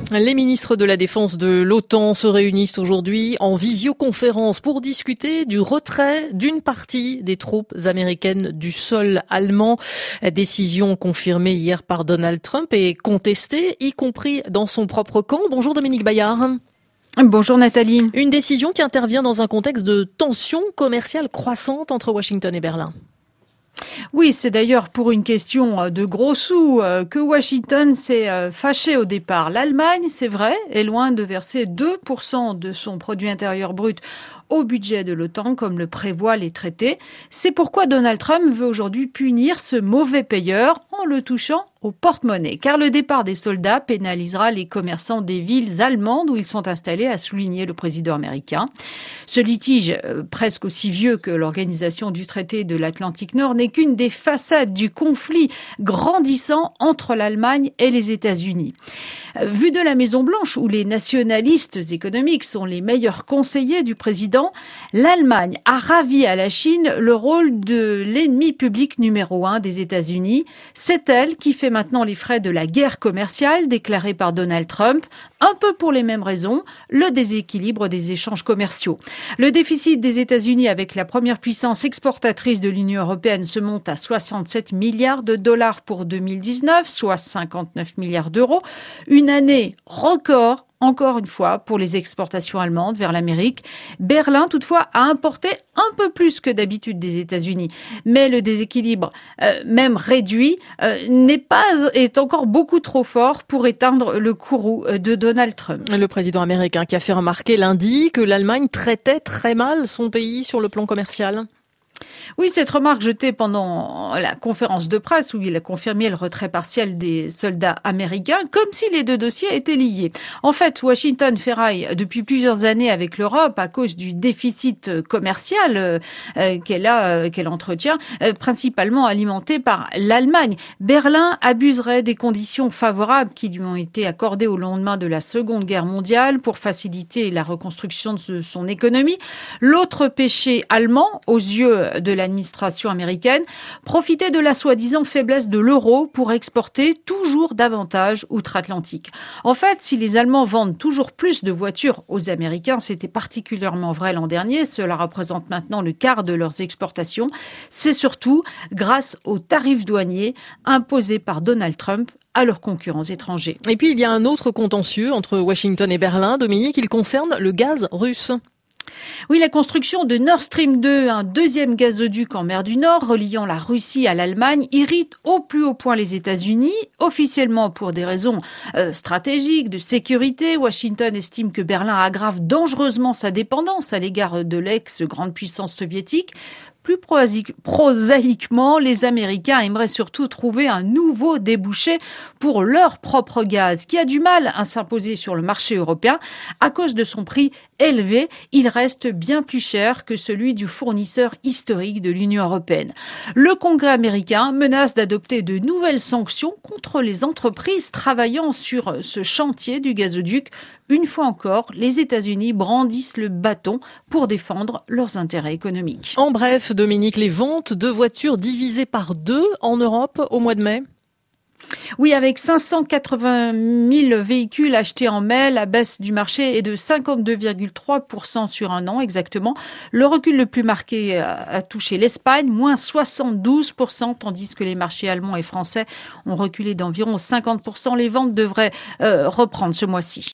Les ministres de la Défense de l'OTAN se réunissent aujourd'hui en visioconférence pour discuter du retrait d'une partie des troupes américaines du sol allemand. Décision confirmée hier par Donald Trump et contestée, y compris dans son propre camp. Bonjour Dominique Bayard. Bonjour Nathalie. Une décision qui intervient dans un contexte de tensions commerciales croissantes entre Washington et Berlin. Oui, c'est d'ailleurs pour une question de gros sous que Washington s'est fâché au départ. L'Allemagne, c'est vrai, est loin de verser 2% de son produit intérieur brut au budget de l'OTAN, comme le prévoient les traités. C'est pourquoi Donald Trump veut aujourd'hui punir ce mauvais payeur en le touchant au porte-monnaie. Car le départ des soldats pénalisera les commerçants des villes allemandes où ils sont installés, a souligné le président américain. Ce litige, presque aussi vieux que l'organisation du traité de l'Atlantique Nord, n'est qu'une des façades du conflit grandissant entre l'Allemagne et les États-Unis. Vu de la Maison-Blanche, où les nationalistes économiques sont les meilleurs conseillers du président, l'Allemagne a ravi à la Chine le rôle de l'ennemi public numéro 1 des États-Unis. C'est elle qui fait maintenant les frais de la guerre commerciale déclarée par Donald Trump, un peu pour les mêmes raisons, le déséquilibre des échanges commerciaux. Le déficit des États-Unis avec la première puissance exportatrice de l'Union européenne se monte à 67 milliards de dollars pour 2019, soit 59 milliards d'euros. Une année record, encore une fois, pour les exportations allemandes vers l'Amérique. Berlin, toutefois, a importé un peu plus que d'habitude des États-Unis. Mais le déséquilibre, même réduit, est encore beaucoup trop fort pour éteindre le courroux de Donald Trump. Le président américain qui a fait remarquer lundi que l'Allemagne traitait très mal son pays sur le plan commercial. Oui, cette remarque jetée pendant la conférence de presse où il a confirmé le retrait partiel des soldats américains, comme si les deux dossiers étaient liés. En fait, Washington ferraille depuis plusieurs années avec l'Europe à cause du déficit commercial qu'elle entretient, principalement alimenté par l'Allemagne. Berlin abuserait des conditions favorables qui lui ont été accordées au lendemain de la Seconde Guerre mondiale pour faciliter la reconstruction de son économie. L'autre péché allemand, aux yeux de l'administration américaine, profitait de la soi-disant faiblesse de l'euro pour exporter toujours davantage outre-Atlantique. En fait, si les Allemands vendent toujours plus de voitures aux Américains, c'était particulièrement vrai l'an dernier, cela représente maintenant le quart de leurs exportations, c'est surtout grâce aux tarifs douaniers imposés par Donald Trump à leurs concurrents étrangers. Et puis il y a un autre contentieux entre Washington et Berlin, Dominique, il concerne le gaz russe. Oui, la construction de Nord Stream 2, un deuxième gazoduc en mer du Nord reliant la Russie à l'Allemagne, irrite au plus haut point les États-Unis. Officiellement pour des raisons stratégiques, de sécurité, Washington estime que Berlin aggrave dangereusement sa dépendance à l'égard de l'ex-grande puissance soviétique. Plus prosaïquement, les Américains aimeraient surtout trouver un nouveau débouché pour leur propre gaz, qui a du mal à s'imposer sur le marché européen. À cause de son prix élevé, il reste bien plus cher que celui du fournisseur historique de l'Union européenne. Le Congrès américain menace d'adopter de nouvelles sanctions contre les entreprises travaillant sur ce chantier du gazoduc. Une fois encore, les États-Unis brandissent le bâton pour défendre leurs intérêts économiques. En bref, Dominique, les ventes de voitures divisées par 2 en Europe au mois de mai. Oui, avec 580 000 véhicules achetés en mai, la baisse du marché est de 52,3% sur un an exactement. Le recul le plus marqué a touché l'Espagne, moins 72%, tandis que les marchés allemands et français ont reculé d'environ 50%. Les ventes devraient reprendre ce mois-ci.